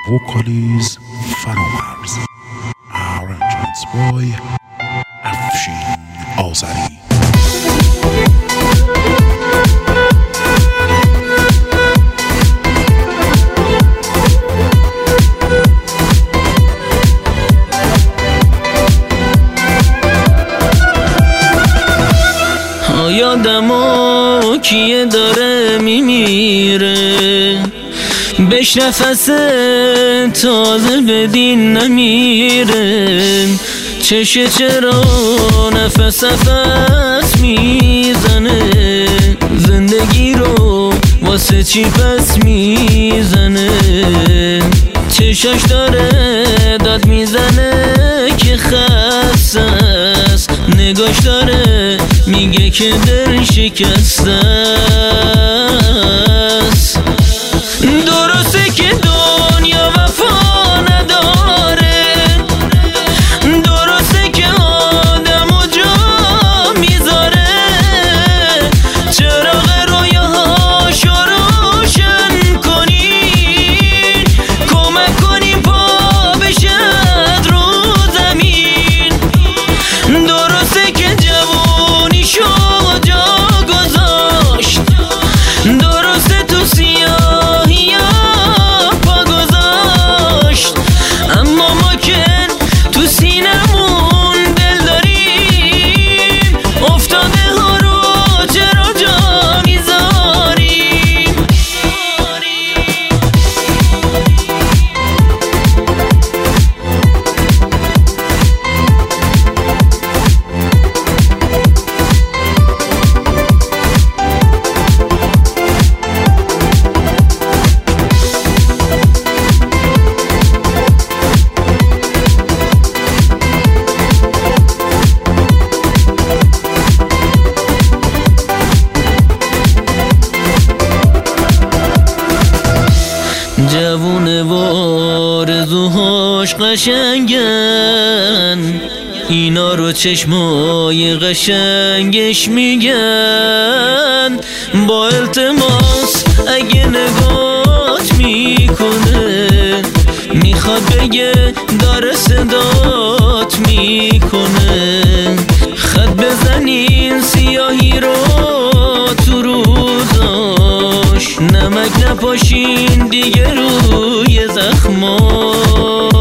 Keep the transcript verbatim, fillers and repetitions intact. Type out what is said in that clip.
وکالیز فرامرز arrangements by افشین آذری. یادمو کیه داره میمیره، بهش نفس تازه بدین نمیره، چشه چرا نفس نفس میزنه، زندگی رو واسه چی پس میزنه، چشاش داره داد میزنه که خسته است، نگاش داره میگه که دل شکسته است. درسته که دنیا وفا نداره، درسته که آدم و جا میذاره، چراغ رویاهاشو روشن کنین، کمک کنین پا بشد رو زمین. درسته که جوونیشو جا گذاشت، درسته تو سیاهی پا گذاشت، اما ما که تو سینمون دل داریم، افتاده ها رو چرا جا میذاریم. جوونه و آرزوهاش قشنگن، اینا رو چشمای قشنگش میگن، با التماس اگه نگات میکنه، میخواد بگه داره صدات میکنه، خط بزنین سیاهی رو تو روزاش، نمک نپاشین دیگه روی زخماش.